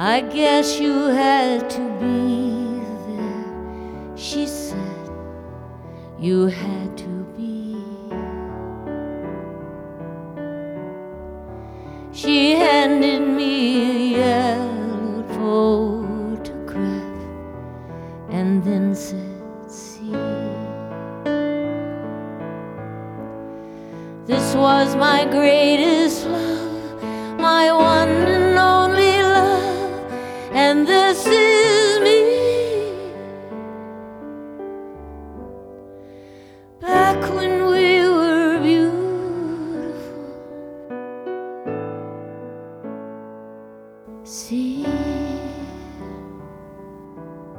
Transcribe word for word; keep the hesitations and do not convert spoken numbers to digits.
I guess you had to be there, she said. You had to be. She handed me a yellowed photograph and then said, see, this was my greatest love, my one